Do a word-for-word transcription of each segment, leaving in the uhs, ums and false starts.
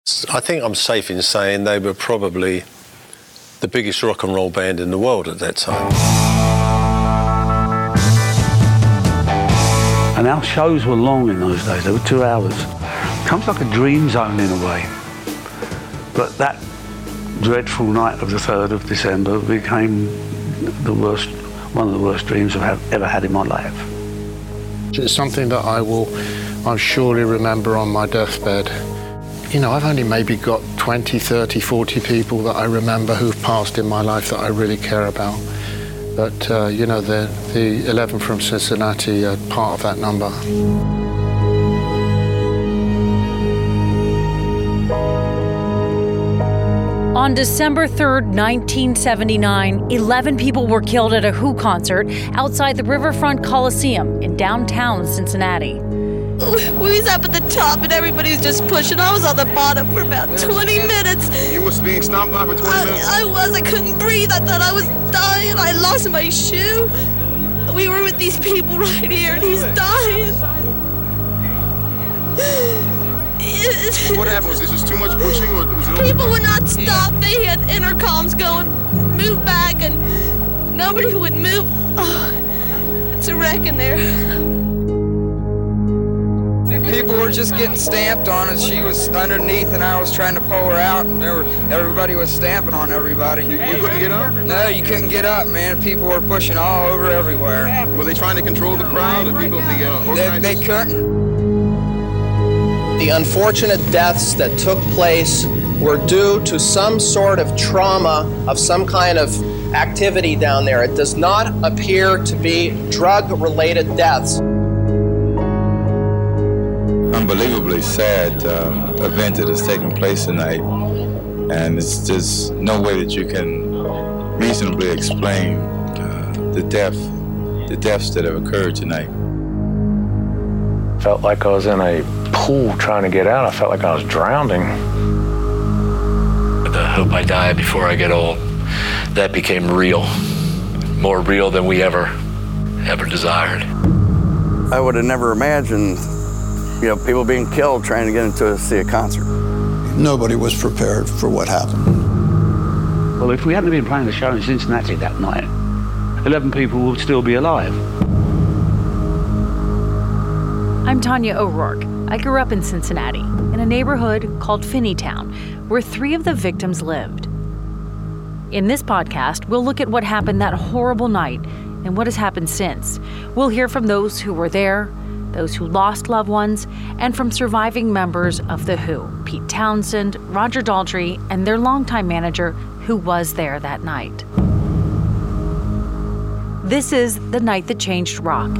I think I'm safe in saying they were probably the biggest rock and roll band in the world at that time. And our shows were long in those days. They were two hours. Comes like a dream zone in a way. But that dreadful night of the third of December became the worst, one of the worst dreams I've ever had in my life. It's something that I will, I'll surely remember on my deathbed. You know, I've only maybe got twenty, thirty, forty people that I remember who've passed in my life that I really care about. But, uh, you know, the, the eleven from Cincinnati are part of that number. On December third, nineteen seventy-nine, eleven people were killed at a Who concert outside the Riverfront Coliseum in downtown Cincinnati. We was up at the top and everybody was just pushing. I was on the bottom for about twenty minutes. You was being stomped on for twenty I, minutes? I was. I couldn't breathe. I thought I was dying. I lost my shoe. We were with these people right here and he's dying. What happened? Was this just too much pushing? Or was it people would not stop. They had intercoms going, move back, and nobody would move. Oh, it's a wreck in there. People were just getting stamped on us. She was underneath and I was trying to pull her out, and there were, everybody was stamping on everybody. You, you couldn't get up? No, you couldn't get up, man. People were pushing all over everywhere. Were they trying to control the crowd? Or people, the, uh, organizers? They, they couldn't. The unfortunate deaths that took place were due to some sort of trauma of some kind of activity down there. It does not appear to be drug-related deaths. Unbelievably sad uh, event that has taken place tonight, and it's just no way that you can reasonably explain uh, the death, the deaths that have occurred tonight. Felt like I was in a pool trying to get out. I felt like I was drowning. The hope I die before I get old, that became real, more real than we ever, ever desired. I would have never imagined, you know, people being killed trying to get into a, see a concert. Nobody was prepared for what happened. Well, if we hadn't been playing the show in Cincinnati that night, eleven people would still be alive. I'm Tanya O'Rourke. I grew up in Cincinnati, in a neighborhood called Finneytown, where three of the victims lived. In this podcast, we'll look at what happened that horrible night and what has happened since. We'll hear from those who were there, those who lost loved ones, and from surviving members of The Who, Pete Townshend, Roger Daltrey, and their longtime manager who was there that night. This is The Night That Changed Rock.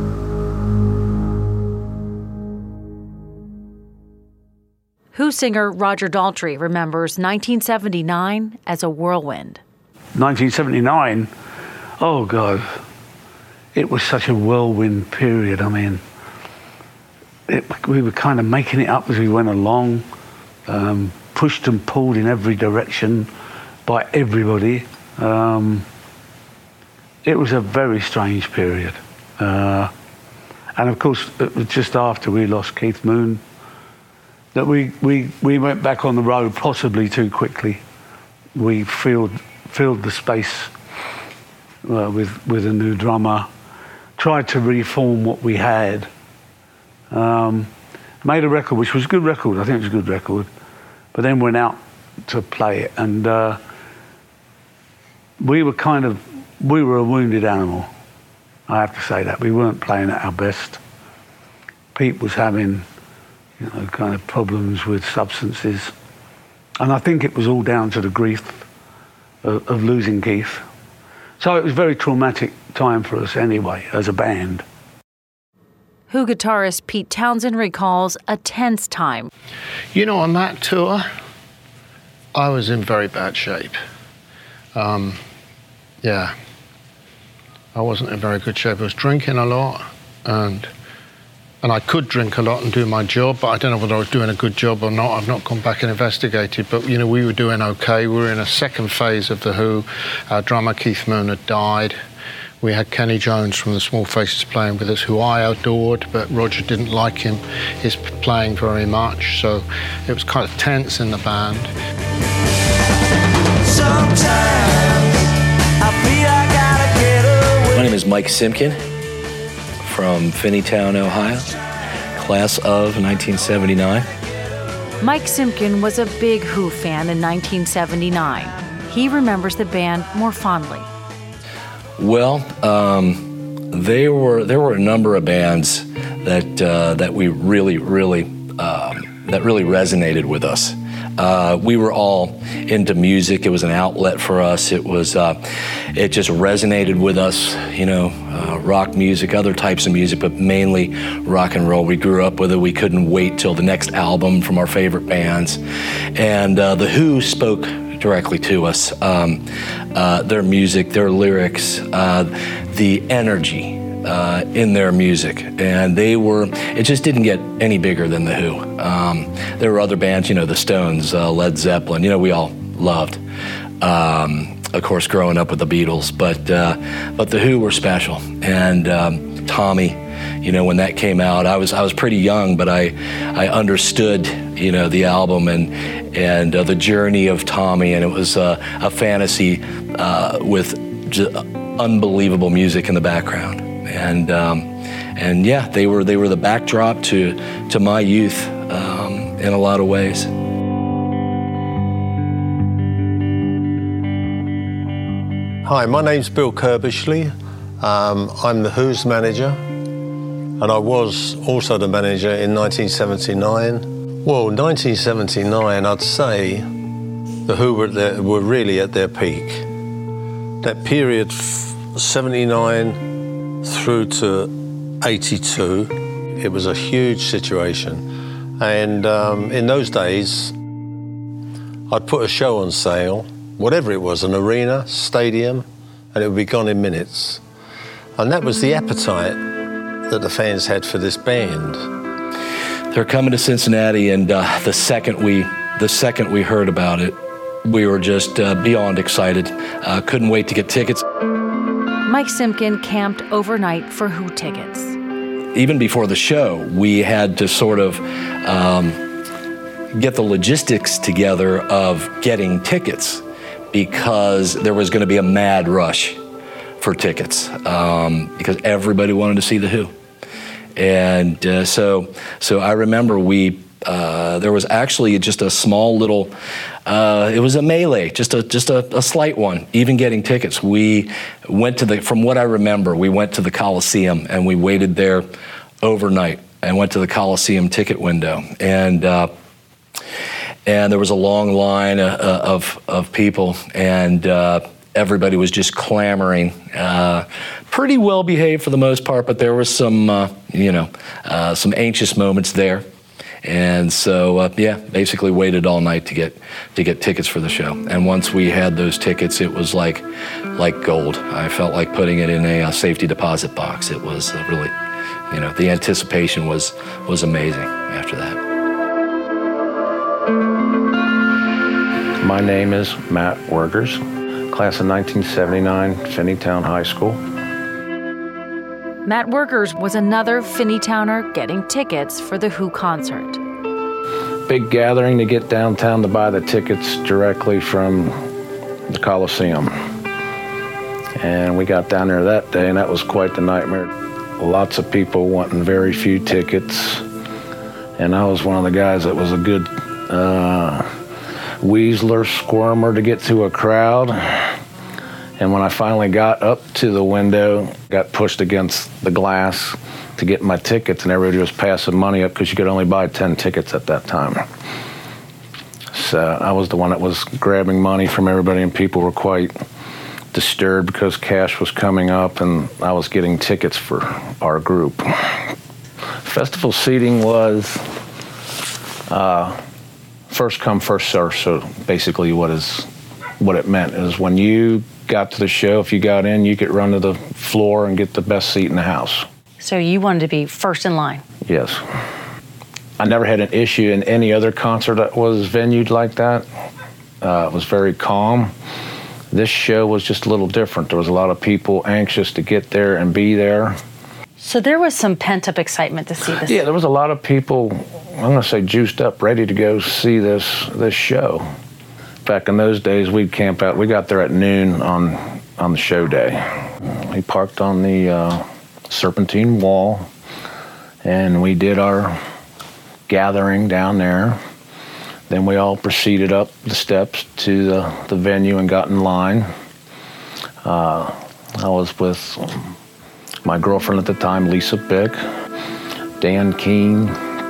Who singer Roger Daltrey remembers nineteen seventy-nine as a whirlwind. nineteen seventy-nine, oh God, it was such a whirlwind period. I mean, it, we were kind of making it up as we went along, um, pushed and pulled in every direction by everybody. Um, it was a very strange period. Uh, and of course, it was just after we lost Keith Moon that we, we, we went back on the road possibly too quickly. We filled, filled the space uh, with, with a new drummer, tried to reform what we had, um, made a record, which was a good record, I think it was a good record, but then went out to play it, and uh, we were kind of, we were a wounded animal, I have to say that. We weren't playing at our best. Pete was having, you know, kind of problems with substances. And I think it was all down to the grief of, of losing Keith. So it was a very traumatic time for us anyway, as a band. Who guitarist Pete Townshend recalls a tense time. You know, on that tour, I was in very bad shape. Um, yeah, I wasn't in very good shape. I was drinking a lot, and And I could drink a lot and do my job, but I don't know whether I was doing a good job or not. I've not gone back and investigated, but, you know, we were doing okay. We were in a second phase of The Who. Our drummer, Keith Moon, had died. We had Kenny Jones from the Small Faces playing with us, who I adored, but Roger didn't like him, his playing very much, so it was kind of tense in the band. My name is Mike Simkin from Finneytown, Ohio, class of nineteen seventy-nine. Mike Simkin was a big Who fan in nineteen seventy-nine. He remembers the band more fondly. Well, um, they were there were a number of bands that uh, that we really, really um, that really resonated with us. Uh, we were all into music. It was an outlet for us. It was, uh, it just resonated with us, you know, uh, rock music, other types of music, but mainly rock and roll. We grew up with it. We couldn't wait till the next album from our favorite bands. And uh, The Who spoke directly to us. Um, uh, their music, their lyrics, uh, the energy Uh, in their music, and they were, it just didn't get any bigger than The Who. Um, there were other bands, you know, the Stones, uh, Led Zeppelin, you know, we all loved. Um, of course, growing up with the Beatles, but uh, but The Who were special. And um, Tommy, you know, when that came out, I was I was pretty young, but I I understood, you know, the album and and uh, the journey of Tommy, and it was uh, a fantasy uh, with j- unbelievable music in the background. And um, and yeah, they were they were the backdrop to to my youth um, in a lot of ways. Hi, my name's Bill Kerbishley. Um, I'm the Who's manager, and I was also the manager in nineteen seventy-nine. Well, nineteen seventy-nine, I'd say the Who were, there, were really at their peak. That period, seventy-nine through to eighty-two, it was a huge situation. And um, in those days, I'd put a show on sale, whatever it was, an arena, stadium, and it would be gone in minutes. And that was the appetite that the fans had for this band. They're coming to Cincinnati, and uh, the second we the second we heard about it, we were just uh, beyond excited. Uh, couldn't wait to get tickets. Mike Simkin camped overnight for Who tickets. Even before the show, we had to sort of um, get the logistics together of getting tickets, because there was going to be a mad rush for tickets, um, because everybody wanted to see The Who. And uh, so, so I remember we, uh, there was actually just a small little, uh, it was a melee, just a just a, a slight one, even getting tickets. We went to the, from what I remember, we went to the Coliseum and we waited there overnight and went to the Coliseum ticket window. And uh, and there was a long line uh, of, of people, and uh, everybody was just clamoring. Uh, pretty well behaved for the most part, but there was some, uh, you know, uh, some anxious moments there. And so, uh, yeah, basically waited all night to get to get tickets for the show. And once we had those tickets, it was like like gold. I felt like putting it in a, a safety deposit box. It was uh, really, you know, the anticipation was was amazing after that. My name is Matt Wergers, class of nineteen seventy-nine, Finneytown High School. Matt Wergers was another Finneytowner getting tickets for the Who concert. Big gathering to get downtown to buy the tickets directly from the Coliseum. And we got down there that day, and that was quite the nightmare. Lots of people wanting very few tickets. And I was one of the guys that was a good uh, weaseler, squirmer to get to a crowd. And when I finally got up to the window, got pushed against the glass to get my tickets, and everybody was passing money up because you could only buy ten tickets at that time. So I was the one that was grabbing money from everybody, and people were quite disturbed because cash was coming up, and I was getting tickets for our group. Festival seating was uh, first come, first serve. So basically what is what it meant is when you got to the show, if you got in, you could run to the floor and get the best seat in the house. So you wanted to be first in line? Yes. I never had an issue in any other concert that was venued like that. Uh, it was very calm, This show was just a little different. There was a lot of people anxious to get there and be there. So there was some pent-up excitement to see this. Yeah, there was a lot of people, I'm going to say juiced up, ready to go see this this show. Back in those days, we'd camp out. We got there at noon on, on the show day. We parked on the uh, Serpentine Wall, and we did our gathering down there. Then we all proceeded up the steps to the, the venue and got in line. Uh, I was with my girlfriend at the time, Lisa Bick, Dan Keene,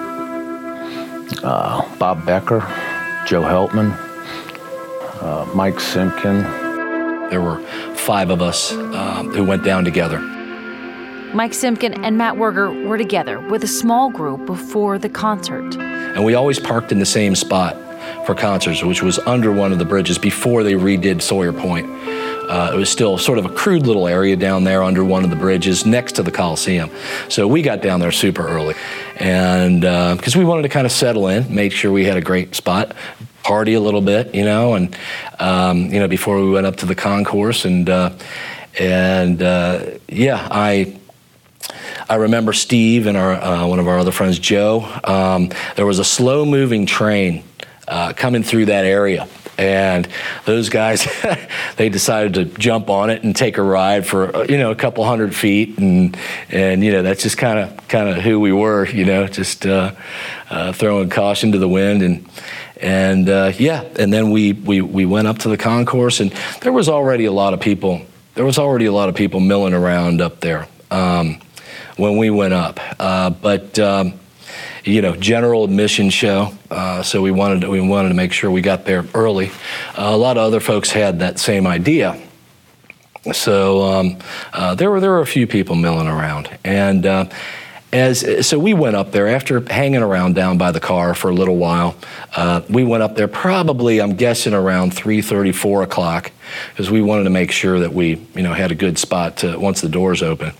uh, Bob Becker, Joe Heltman, uh, Mike Simpkin. There were five of us uh, who went down together. Mike Simpkin and Matt Werger were together with a small group before the concert. And we always parked in the same spot for concerts, which was under one of the bridges before they redid Sawyer Point. Uh, it was still sort of a crude little area down there under one of the bridges next to the Coliseum. So we got down there super early, and because uh, we wanted to kind of settle in, make sure we had a great spot, party a little bit, you know, and um, you know, before we went up to the concourse, and uh, and uh, yeah, I. I remember Steve and our uh, one of our other friends, Joe. Um, there was a slow-moving train uh, coming through that area, and those guys, they decided to jump on it and take a ride for you know a couple hundred feet, and and you know that's just kind of kind of who we were, you know, just uh, uh, throwing caution to the wind, and and uh, yeah, and then we we we went up to the concourse, and there was already a lot of people. There was already a lot of people milling around up there. Um, when we went up, uh, but um, you know, general admission show. Uh, so we wanted to, we wanted to make sure we got there early. Uh, a lot of other folks had that same idea. So um, uh, there were there were a few people milling around, and uh, as so we went up there after hanging around down by the car for a little while. Uh, we went up there probably, I'm guessing, around three thirty, four o'clock, because we wanted to make sure that we you know had a good spot to once the doors open.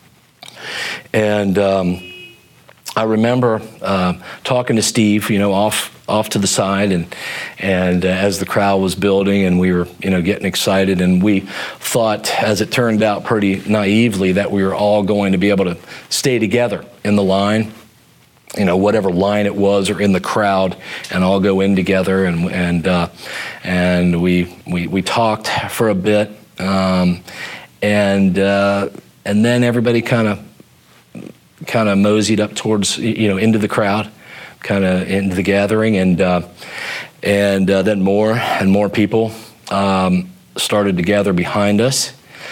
And um, I remember uh, talking to Steve, you know, off off to the side, and and uh, as the crowd was building, and we were, you know, getting excited, and we thought, as it turned out, pretty naively, that we were all going to be able to stay together in the line, you know, whatever line it was, or in the crowd, and all go in together, and and uh, and we we we talked for a bit, um, and uh, and then everybody kind of. kind of moseyed up towards, you know, into the crowd, kind of into the gathering, and uh, and uh, then more and more people um, started to gather behind us,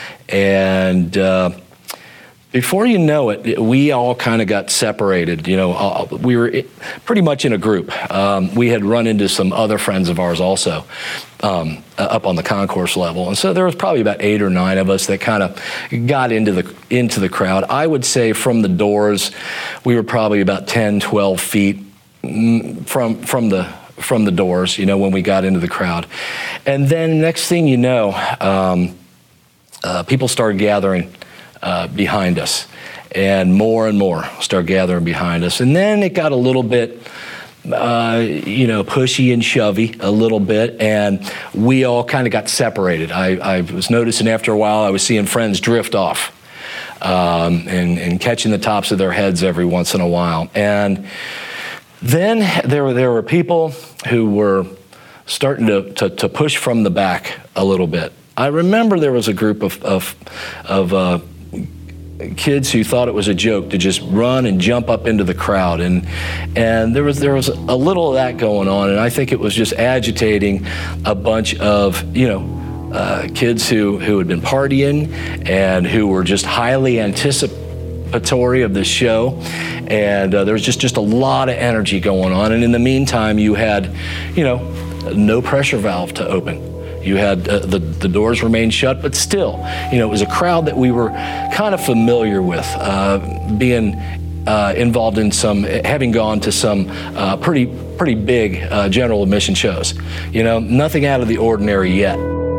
and uh, before you know it, we all kind of got separated. You know, we were pretty much in a group. Um, we had run into some other friends of ours also um, up on the concourse level, and so there was probably about eight or nine of us that kind of got into the into the crowd. I would say from the doors, we were probably about ten, twelve feet from from the from the doors. You know, when we got into the crowd, and then next thing you know, um, uh, people started gathering. Uh, behind us, and more and more start gathering behind us, and then it got a little bit, uh, you know, pushy and shovey a little bit, and we all kind of got separated. I, I was noticing after a while I was seeing friends drift off, um, and, and catching the tops of their heads every once in a while, and then there were there were people who were starting to to, to push from the back a little bit. I remember there was a group of of of uh, kids who thought it was a joke to just run and jump up into the crowd, and and there was there was a little of that going on, and I think it was just agitating a bunch of you know uh, kids who who had been partying and who were just highly anticipatory of the show, and uh, there was just just a lot of energy going on, and in the meantime you had you know no pressure valve to open. You had uh, the, the doors remained shut, but still, you know, it was a crowd that we were kind of familiar with, uh, being uh, involved in some, having gone to some uh, pretty pretty big uh, general admission shows. You know, nothing out of the ordinary yet.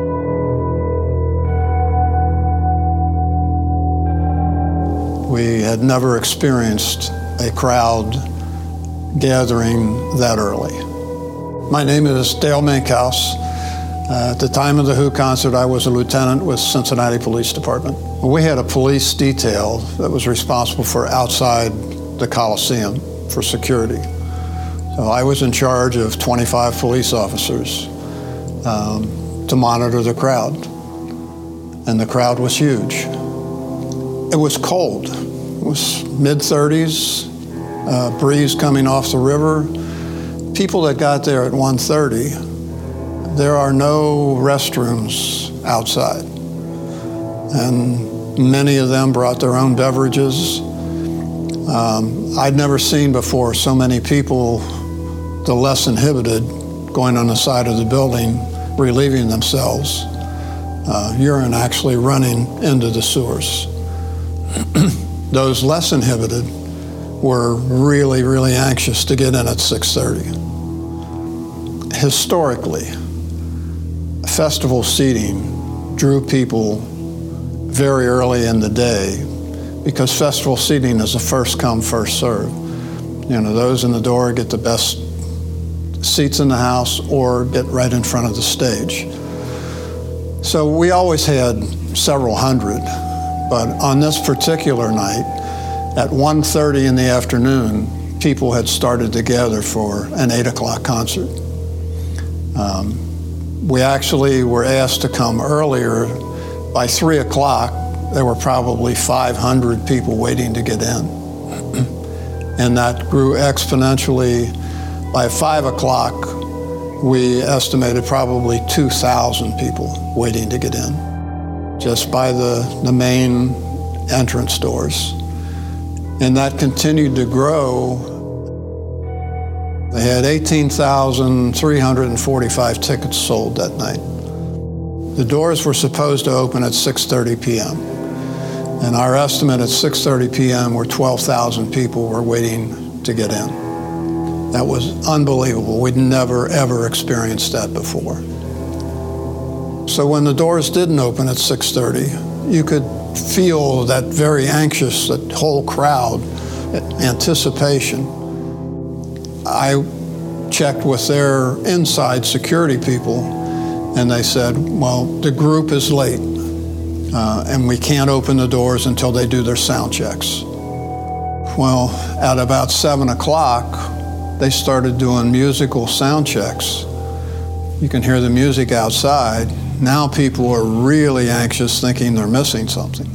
We had never experienced a crowd gathering that early. My name is Dale Minkhouse. Uh, at the time of the Who concert, I was a lieutenant with Cincinnati Police Department. We had a police detail that was responsible for outside the Coliseum for security. So I was in charge of twenty-five police officers um, to monitor the crowd. And the crowd was huge. It was cold. It was mid thirties, uh, breeze coming off the river. People that got there at one thirty, there are no restrooms outside. And many of them brought their own beverages. Um, I'd never seen before so many people, the less inhibited, going on the side of the building, relieving themselves. Uh, urine actually running into the sewers. Those less inhibited were really, really anxious to get in at six thirty. Historically, festival seating drew people very early in the day because festival seating is a first come, first serve. You know, those in the door get the best seats in the house or get right in front of the stage. So we always had several hundred, but on this particular night, at one thirty in the afternoon, people had started to gather for an eight o'clock concert. Um, we actually were asked to come earlier. By three o'clock, there were probably five hundred people waiting to get in. And that grew exponentially. By five o'clock, we estimated probably two thousand people waiting to get in, just by the, the main entrance doors. And that continued to grow. They had eighteen thousand three hundred forty-five tickets sold that night. The doors were supposed to open at six thirty p.m. And our estimate at six thirty p.m. were twelve thousand people were waiting to get in. That was unbelievable. We'd never, ever experienced that before. So when the doors didn't open at six thirty, you could feel that very anxious, that whole crowd, anticipation. I checked with their inside security people, and they said, well, the group is late, uh, and we can't open the doors until they do their sound checks. Well, at about seven o'clock, they started doing musical sound checks. You can hear the music outside. Now people are really anxious, thinking they're missing something.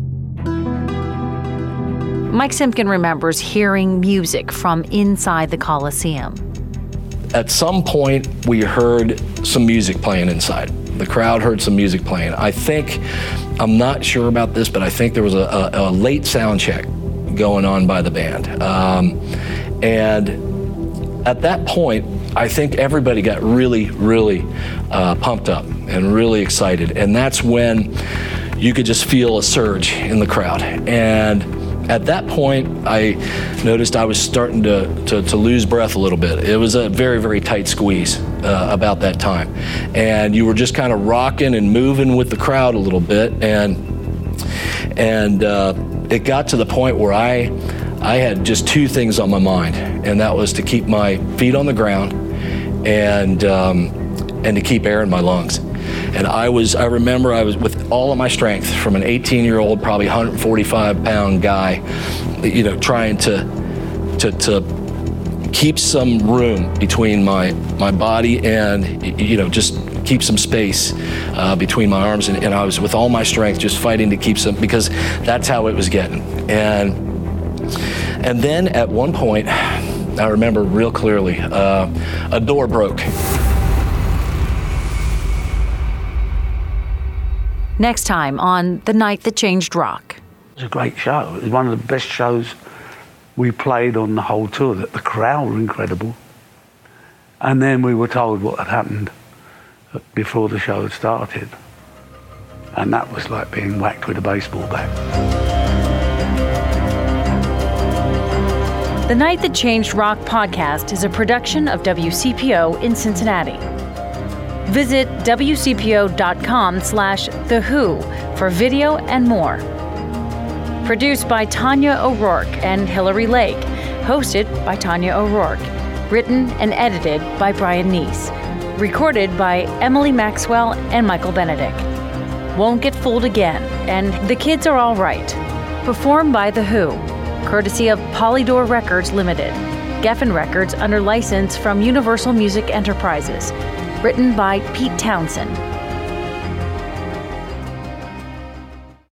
Mike Simpkin remembers hearing music from inside the Coliseum. At some point, we heard some music playing inside. The crowd heard some music playing. I think, I'm not sure about this, but I think there was a, a, a late sound check going on by the band. Um, and at that point, I think everybody got really, really uh, pumped up and really excited. And that's when you could just feel a surge in the crowd. And at that point, I noticed I was starting to, to, to lose breath a little bit. It was a very, very tight squeeze uh, about that time. And you were just kind of rocking and moving with the crowd a little bit. And, and uh, it got to the point where I, I had just two things on my mind, and that was to keep my feet on the ground and, um, and to keep air in my lungs. And I was, I remember I was with all of my strength from an eighteen year old, probably one hundred forty-five pound guy, you know, trying to, to, to keep some room between my, my body and, you know, just keep some space uh, between my arms. And, and I was with all my strength just fighting to keep some, because that's how it was getting. And, and then at one point, I remember real clearly, uh, a door broke. Next time on The Night That Changed Rock. It was a great show. It was one of the best shows we played on the whole tour. The crowd were incredible. And then we were told what had happened before the show had started. And that was like being whacked with a baseball bat. The Night That Changed Rock podcast is a production of W C P O in Cincinnati. Visit W C P O dot com slash The Who for video and more. Produced by Tanya O'Rourke and Hillary Lake. Hosted by Tanya O'Rourke. Written and edited by Brian Neese. Recorded by Emily Maxwell and Michael Benedict. Won't Get Fooled Again and The Kids Are All Right. Performed by The Who, courtesy of Polydor Records Limited. Geffen Records under license from Universal Music Enterprises. Written by Pete Townsend.